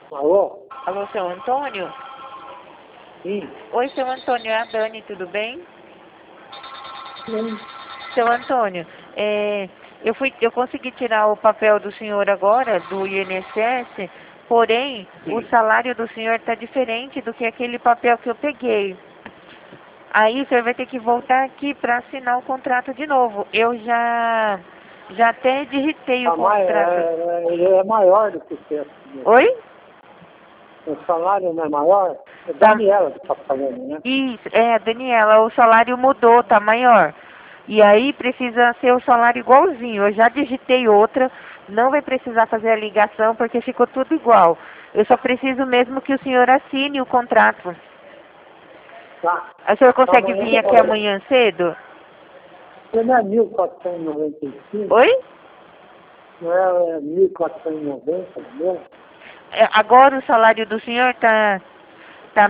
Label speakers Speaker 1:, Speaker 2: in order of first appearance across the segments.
Speaker 1: Alô?
Speaker 2: Alô, seu Antônio?
Speaker 1: Sim.
Speaker 2: Oi, seu Antônio, é a Dani, tudo bem?
Speaker 1: Sim.
Speaker 2: Seu Antônio, eu consegui tirar o papel do senhor agora, do INSS, porém, o
Speaker 1: Sim.
Speaker 2: salário do senhor está diferente do que aquele papel que eu peguei. Aí o senhor vai ter que voltar aqui para assinar o contrato de novo. Eu já até digitei o contrato.
Speaker 1: Ele é maior do que o seu.
Speaker 2: Oi?
Speaker 1: O salário não é maior? É
Speaker 2: Tá.
Speaker 1: Daniela que está falando, né?
Speaker 2: Isso, Daniela, o salário mudou, tá maior. E aí precisa ser o salário igualzinho. Eu já digitei outra, não vai precisar fazer a ligação porque ficou tudo igual. Eu só preciso mesmo que o senhor assine o contrato.
Speaker 1: Tá.
Speaker 2: O senhor consegue
Speaker 1: Amanhã
Speaker 2: vir aqui amanhã cedo?
Speaker 1: Você não é 1.495?
Speaker 2: Oi?
Speaker 1: Não é 1.490 mesmo?
Speaker 2: Agora o salário do senhor tá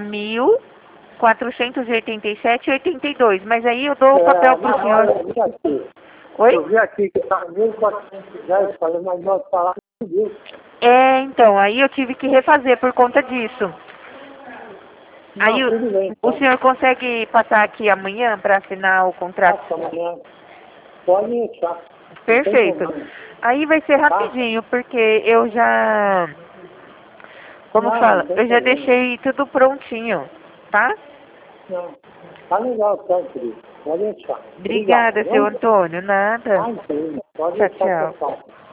Speaker 2: 1.487,82. Mas aí eu dou o papel pro senhor.
Speaker 1: Eu vi aqui.
Speaker 2: Oi?
Speaker 1: Eu vi aqui que está 1.410, falei, mas nosso salário subiu.
Speaker 2: Então, aí eu tive que refazer por conta disso. Aí
Speaker 1: Não, tudo bem,
Speaker 2: o
Speaker 1: então.
Speaker 2: senhor consegue passar aqui amanhã para assinar o contrato?
Speaker 1: Passa amanhã. Pode deixar. Não tem
Speaker 2: Perfeito.
Speaker 1: problema.
Speaker 2: Aí vai ser rapidinho, porque eu já, como
Speaker 1: Não
Speaker 2: fala,
Speaker 1: tem
Speaker 2: eu já
Speaker 1: problema.
Speaker 2: deixei tudo prontinho, tá?
Speaker 1: Não. Tá legal, então, querido. Pode deixar. Obrigado,
Speaker 2: Obrigada, seu
Speaker 1: viu?
Speaker 2: Antônio. Nada.
Speaker 1: Ah, então, pode
Speaker 2: Tchau,
Speaker 1: deixar,
Speaker 2: tchau.
Speaker 1: pessoal.